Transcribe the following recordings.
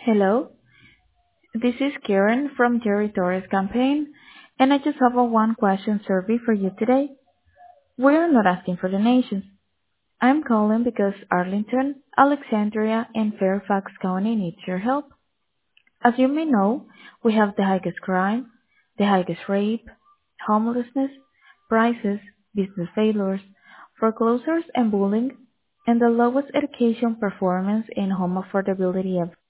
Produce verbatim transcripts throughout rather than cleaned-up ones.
Hello, this is Karen from Jerry Torres campaign, and I just have a one question survey for you today. We are not asking for donations. I'm calling because Arlington, Alexandria, and Fairfax County needs your help. As you may know, we have the highest crime, the highest rape, homelessness, prices, business failures, foreclosures and bullying, and the lowest education performance and home affordability ever.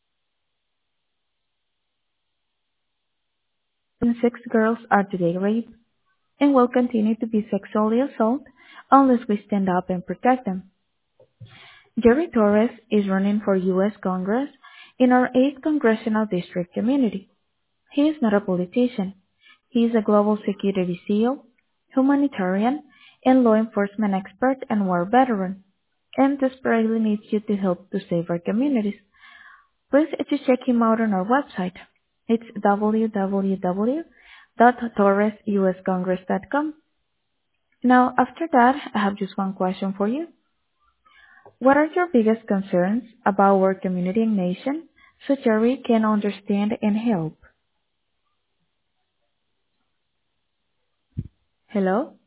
Six girls are today raped and will continue to be sexually assaulted unless we stand up and protect them. Jerry Torres is running for U S Congress in our eighth Congressional District community. He is not a politician. He is a global security SEAL, humanitarian, and law enforcement expert and war veteran, and desperately needs you to help to save our communities. Please just check him out on our website. It's w w w dot torres u s congress dot com. Now, after that, I have just one question for you. What are your biggest concerns about our community and nation so Jerry can understand and help? Hello?